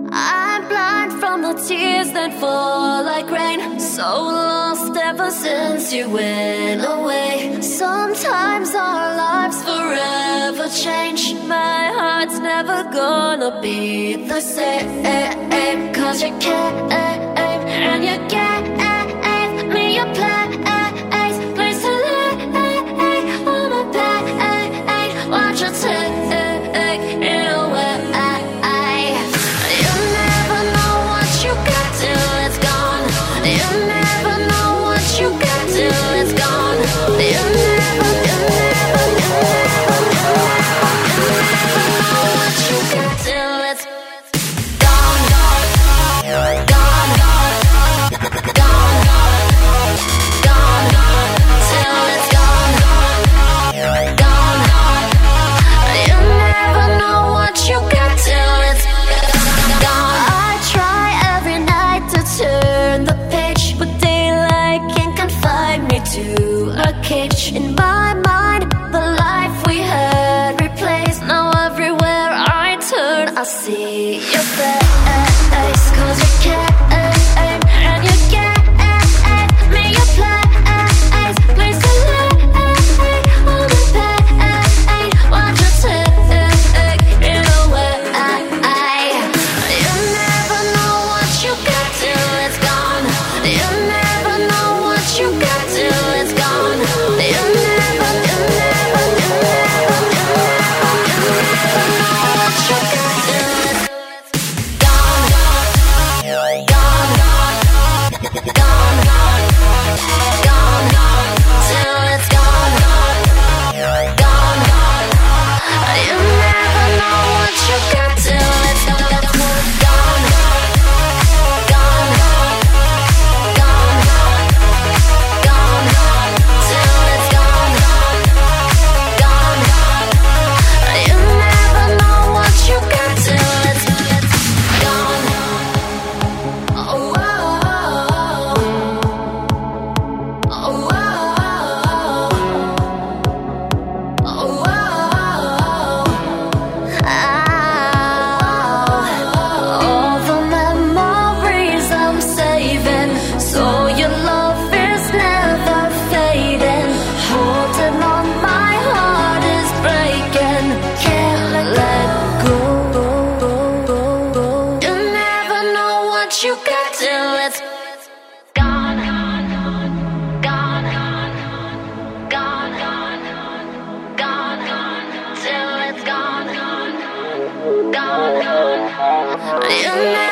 I'm blind from the tears that fall like rain. So lost ever since you went away. Sometimes our lives forever change. My heart's never gonna be the same. Cause you can't, and you gave me a place to lay on my bed. Watch you take it away. You never know what you got till it's gone. You never know what you got till it's gone. You never know what you got till it's gone, gone, gone, gone, till it's gone, gone. You never know what you got till it's gone. I try every night to turn the page, but daylight can't confine me to a cage. In my mind, the life we had replaced. Now everywhere I turn, I see your face. Cause you can't, and you gave me a place to lay on the bed. Watch you take it away. You never know what you got till it's gone. You never know what you got till it's gone. You never know what you got till it's gone, gone, gone, gone, till it's gone, gone. You never know what you got till it's gone, gone, gone, gone, till it's gone, gone. You never know what you got till it's gone. Oh, oh, oh, all the memories I'm saving, so your love is never fading. Holding on, my heart is breaking. Can't let go. You never know what you got till it's gone, gone, gone, gone, till it's gone, gone. You never